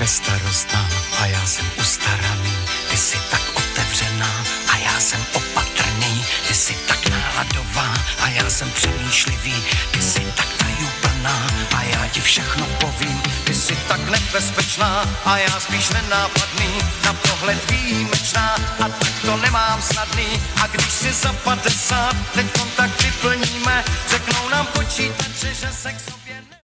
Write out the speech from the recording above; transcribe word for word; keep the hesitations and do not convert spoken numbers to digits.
bezstarostná a já jsem ustaraný. Ty jsi tak otevřená a já jsem opatrný. Ty jsi tak náladová a já jsem přemýšlivý. Ty jsi tak tajuplná a já ti všechno povím. Ty jsi tak nebezpečná a já spíš nenápadný. Na pohled výjimečná a tak to nemám snadný. A když si za padesát, teď